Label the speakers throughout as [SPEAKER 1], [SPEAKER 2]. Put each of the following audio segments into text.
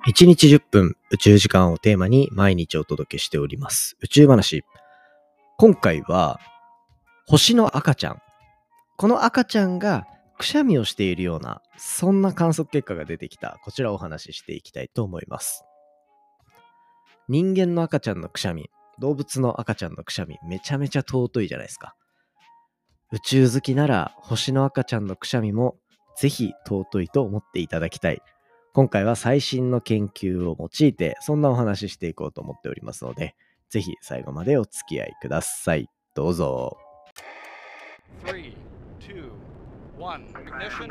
[SPEAKER 1] 1日10分宇宙時間をテーマに毎日お届けしております宇宙話。今回は星の赤ちゃん、この赤ちゃんがくしゃみをしているような、そんな観測結果が出てきた。こちらをお話ししていきたいと思います。人間の赤ちゃんのくしゃみ、動物の赤ちゃんのくしゃみ、めちゃめちゃ尊いじゃないですか。宇宙好きなら星の赤ちゃんのくしゃみもぜひ尊いと思っていただきたい。今回は最新の研究を用いてそんなお話ししていこうと思っておりますので、ぜひ最後までお付き合いください。どうぞ。
[SPEAKER 2] 3、2、1 ignition.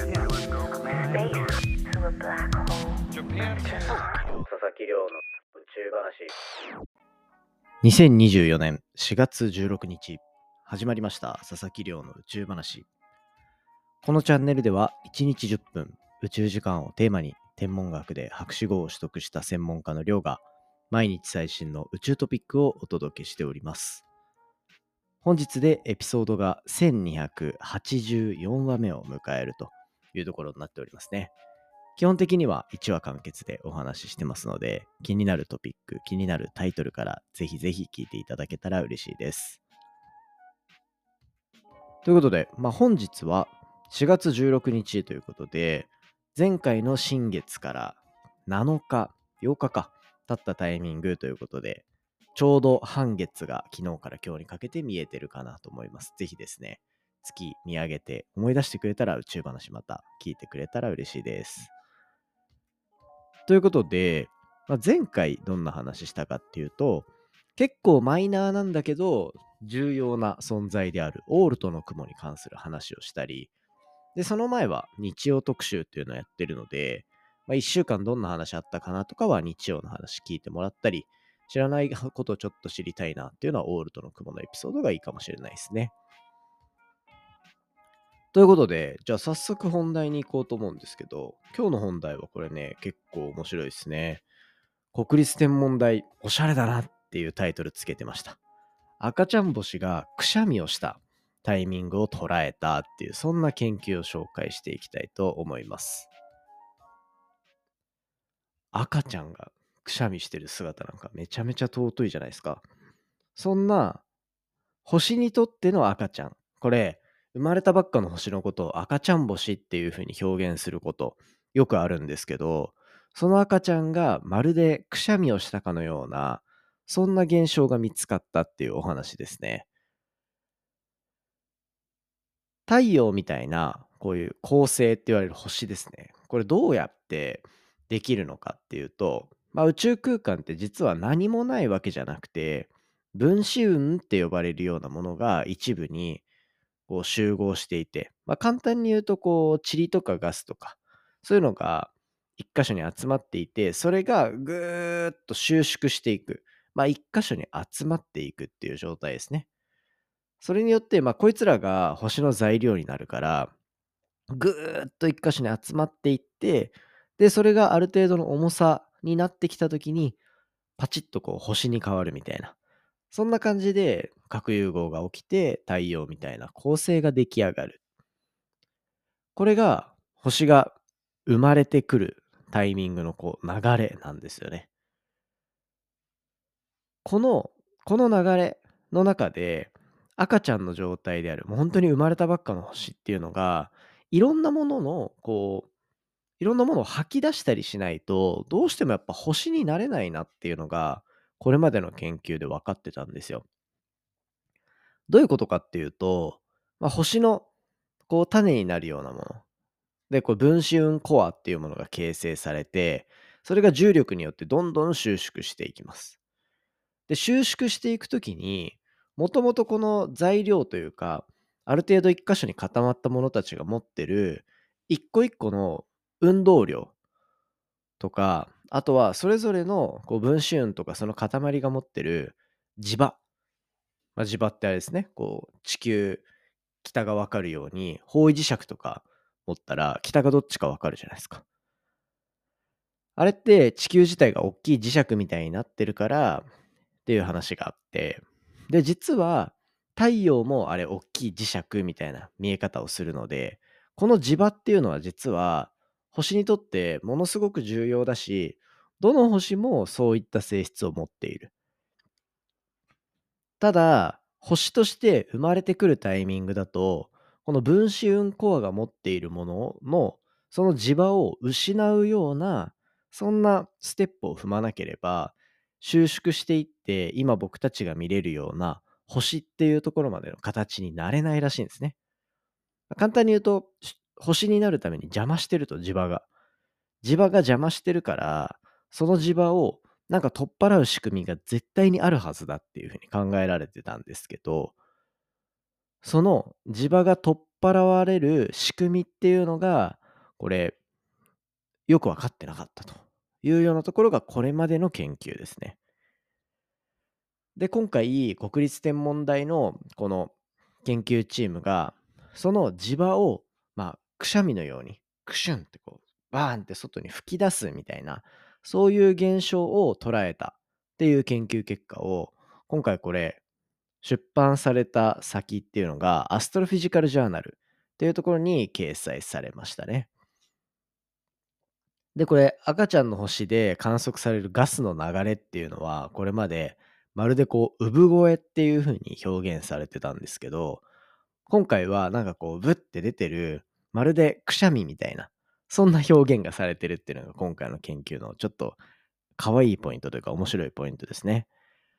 [SPEAKER 2] Japan.
[SPEAKER 1] 佐々木亮の宇宙話。2024年4月16日始まりました佐々木亮の宇宙話。このチャンネルでは1日10分宇宙時間をテーマに、天文学で博士号を取得した専門家の亮が毎日最新の宇宙トピックをお届けしております。本日でエピソードが1284話目を迎えるというところになっておりますね。基本的には1話完結でお話ししてますので、気になるトピック、気になるタイトルからぜひぜひ聞いていただけたら嬉しいです。ということで、本日は4月16日ということで、前回の新月から7日、8日か経ったタイミングということで、ちょうど半月が昨日から今日にかけて見えてるかなと思います。ぜひですね、月見上げて思い出してくれたら宇宙話また聞いてくれたら嬉しいです。ということで、前回どんな話したかっていうと、結構マイナーなんだけど重要な存在であるオールトの雲に関する話をしたり、でその前は日曜特集っていうのをやってるので、1週間どんな話あったかなとかは日曜の話聞いてもらったり、知らないことをちょっと知りたいなっていうのはオールトの雲のエピソードがいいかもしれないですね。ということで、じゃあ早速本題に行こうと思うんですけど、今日の本題はこれね、結構面白いですね。国立天文台おしゃれだなっていうタイトルつけてました。赤ちゃん星がくしゃみをしたタイミングを捉えたっていう、そんな研究を紹介していきたいと思います。赤ちゃんがくしゃみしてる姿なんかめちゃめちゃ尊いじゃないですか。そんな星にとっての赤ちゃん、これ生まれたばっかの星のことを赤ちゃん星っていう風に表現することよくあるんですけど、その赤ちゃんがまるでくしゃみをしたかのような、そんな現象が見つかったっていうお話ですね。太陽みたいなこういう恒星って言われる星ですね。これどうやってできるのかっていうと、宇宙空間って実は何もないわけじゃなくて、分子雲って呼ばれるようなものが一部にこう集合していて、簡単に言うとこう塵とかガスとかそういうのが一箇所に集まっていて、それがぐーっと収縮していく、一箇所に集まっていくっていう状態ですね。それによって、こいつらが星の材料になるから、ぐーっと一箇所に集まっていって、で、それがある程度の重さになってきたときに、パチッとこう星に変わるみたいな。そんな感じで核融合が起きて太陽みたいな恒星が出来上がる。これが星が生まれてくるタイミングのこう流れなんですよね。この、この流れの中で、赤ちゃんの状態である、もう本当に生まれたばっかの星っていうのが、いろんなものの、こう、いろんなものを吐き出したりしないと、どうしてもやっぱ星になれないなっていうのが、これまでの研究で分かってたんですよ。どういうことかっていうと、星のこう種になるようなもの。で、こう分子雲コアっていうものが形成されて、それが重力によってどんどん収縮していきます。で、収縮していくときに、もともとこの材料というか、ある程度一箇所に固まったものたちが持ってる、一個一個の運動量とか、あとはそれぞれのこう分子雲とかその塊が持ってる磁場。磁場ってあれですね。こう、地球、北がわかるように、方位磁石とか持ったら、北がどっちかわかるじゃないですか。あれって地球自体が大きい磁石みたいになってるからっていう話があって、で、実は太陽もあれ大きい磁石みたいな見え方をするので、この磁場っていうのは実は星にとってものすごく重要だし、どの星もそういった性質を持っている。ただ、星として生まれてくるタイミングだと、この分子運コアが持っているものの、その磁場を失うような、そんなステップを踏まなければ、収縮していって、今僕たちが見れるような星っていうところまでの形になれないらしいんですね。簡単に言うと、星になるために邪魔してると、磁場が。磁場が邪魔してるから、その磁場をなんか取っ払う仕組みが絶対にあるはずだっていうふうに考えられてたんですけど、その磁場が取っ払われる仕組みっていうのが、これ、よくわかってなかったというようなところがこれまでの研究ですね。で、今回、国立天文台のこの研究チームが、その磁場を、くしゃみのように、クシュンってこう、バーンって外に吹き出すみたいな、そういう現象を捉えたっていう研究結果を、今回これ、出版された先っていうのが、アストロフィジカルジャーナルっていうところに掲載されましたね。で、これ、赤ちゃんの星で観測されるガスの流れっていうのは、これまでまるでこう、産声っていう風に表現されてたんですけど、今回はなんかこう、ブッて出てる、まるでくしゃみみたいな、そんな表現がされてるっていうのが今回の研究のちょっと可愛いポイントというか面白いポイントですね。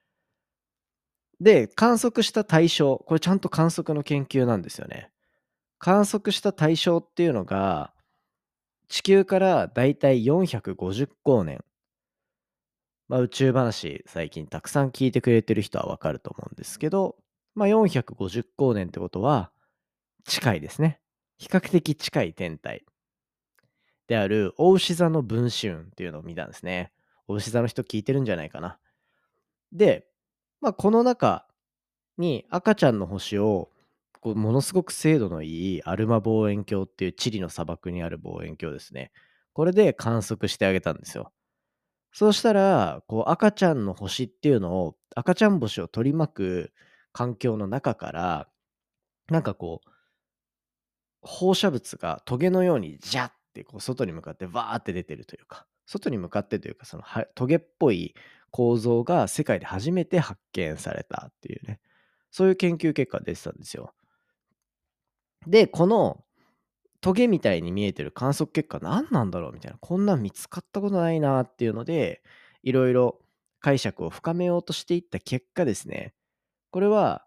[SPEAKER 1] で、観測した対象、これちゃんと観測の研究なんですよね。観測した対象っていうのが、地球からだいたい450光年、宇宙話、最近たくさん聞いてくれてる人はわかると思うんですけど、450光年ってことは、近いですね。比較的近い天体である、牡牛座の分子雲っていうのを見たんですね。牡牛座の人聞いてるんじゃないかな。で、この中に赤ちゃんの星を、こうものすごく精度のいいアルマ望遠鏡っていうチリの砂漠にある望遠鏡ですね。これで観測してあげたんですよ。そうしたら、こう赤ちゃんの星っていうのを、赤ちゃん星を取り巻く環境の中から、なんかこう、放射物がトゲのようにジャッてこう外に向かってバーって出てるというか、外に向かってというか、そのトゲっぽい構造が世界で初めて発見されたっていうね、そういう研究結果が出てたんですよ。で、このトゲみたいに見えてる観測結果何なんだろうみたいな、こんなん見つかったことないなっていうので、いろいろ解釈を深めようとしていった結果ですね、これは、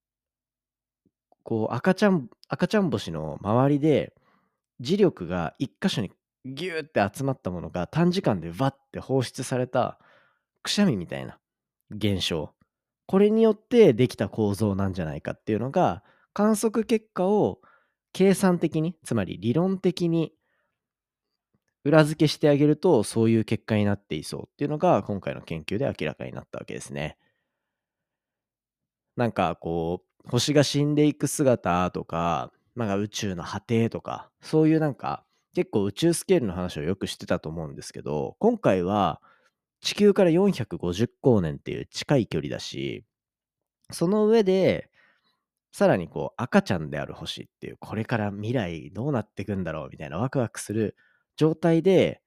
[SPEAKER 1] こう赤ちゃん星の周りで、磁力が一箇所にギューって集まったものが短時間でバッて放出されたくしゃみみたいな現象。これによってできた構造なんじゃないかっていうのが、観測結果を計算的に、つまり理論的に裏付けしてあげると、そういう結果になっていそうっていうのが、今回の研究で明らかになったわけですね。なんかこう、星が死んでいく姿とか、宇宙の果てとか、そういうなんか、結構宇宙スケールの話をよくしてたと思うんですけど、今回は地球から450光年っていう近い距離だし、その上で、さらにこう赤ちゃんである星っていう、これから未来どうなっていくんだろうみたいなワクワクする状態で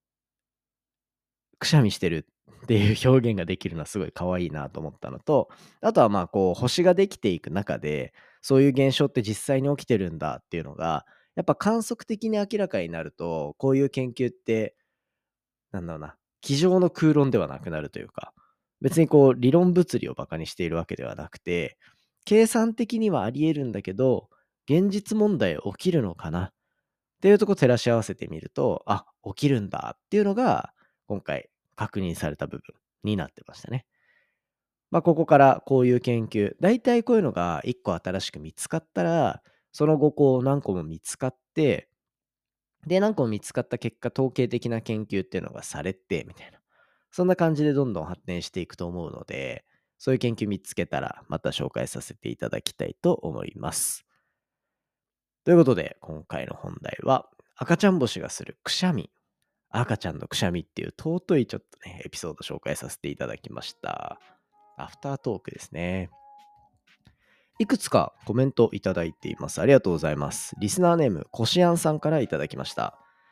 [SPEAKER 1] くしゃみしてるっていう表現ができるのはすごい可愛いなと思ったのと、あとはこう星ができていく中で、そういう現象って実際に起きてるんだっていうのが、やっぱ観測的に明らかになると、こういう研究って、なんだろうな、机上の空論ではなくなるというか、別にこう理論物理をバカにしているわけではなくて、計算的にはあり得るんだけど、現実問題起きるのかなっていうとこ照らし合わせてみると、あ、起きるんだっていうのが、今回確認された部分になってましたね。ここからこういう研究、だいたいこういうのが1個新しく見つかったら、その後こう何個も見つかって、で、何個も見つかった結果、統計的な研究っていうのがされて、みたいな。そんな感じでどんどん発展していくと思うので、そういう研究見つけたら、また紹介させていただきたいと思います。ということで、今回の本題は、赤ちゃん星がするくしゃみ。赤ちゃんのくしゃみっていう尊いちょっとね、エピソード紹介させていただきました。アフタートークですね。いくつかコメントいただいています。ありがとうございます。リスナーネーム、こしあんさんからいただきました。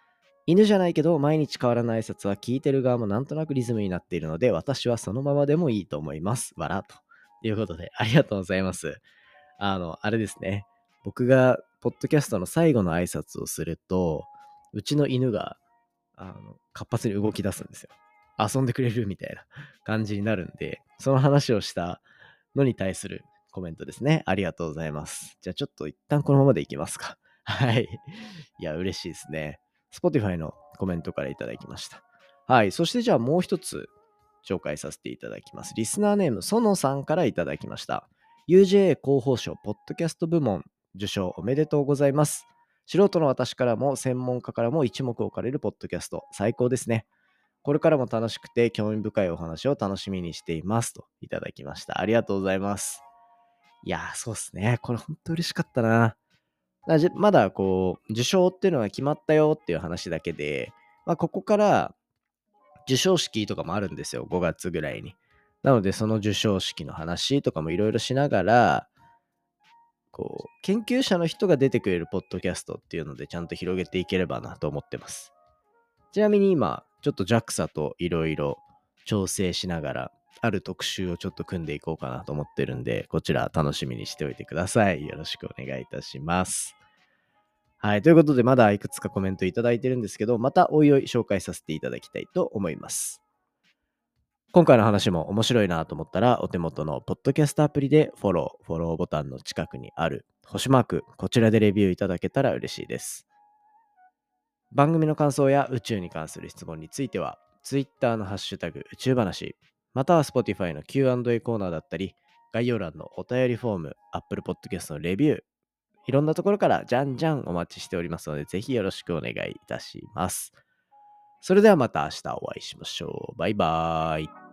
[SPEAKER 1] 犬じゃないけど毎日変わらない挨拶は聞いてる側もなんとなくリズムになっているので、私はそのままでもいいと思います。わらということで、ありがとうございます。あれですね。僕がポッドキャストの最後の挨拶をすると、うちの犬が活発に動き出すんですよ。遊んでくれるみたいな感じになるんで、その話をしたのに対するコメントですね。ありがとうございます。じゃあちょっと一旦このままでいきますか。はい。いや、嬉しいですね。Spotify のコメントからいただきました。はい。そしてじゃあもう一つ紹介させていただきます。リスナーネーム、ソノさんからいただきました。UJA 広報賞ポッドキャスト部門受賞おめでとうございます。素人の私からも専門家からも一目置かれるポッドキャスト、最高ですね。これからも楽しくて興味深いお話を楽しみにしていますといただきました。ありがとうございます。いやー、そうっすね。これ本当嬉しかったな。まだ受賞っていうのが決まったよっていう話だけで、ここから授賞式とかもあるんですよ。5月ぐらいに。なので、その授賞式の話とかもいろいろしながら、研究者の人が出てくれるポッドキャストっていうのでちゃんと広げていければなと思ってます。ちなみに今、ちょっと JAXA といろいろ調整しながら、ある特集をちょっと組んでいこうかなと思ってるんで、こちら楽しみにしておいてください。よろしくお願いいたします。はい。ということで、まだいくつかコメントいただいてるんですけど、またおいおい紹介させていただきたいと思います。今回の話も面白いなと思ったら、お手元のポッドキャストアプリでフォローボタンの近くにある星マーク、こちらでレビューいただけたら嬉しいです。番組の感想や宇宙に関する質問については、Twitter のハッシュタグ宇宙話、または Spotify の Q&A コーナーだったり、概要欄のお便りフォーム、Apple Podcast のレビュー、いろんなところからじゃんじゃんお待ちしておりますので、ぜひよろしくお願いいたします。それではまた明日お会いしましょう。バイバーイ。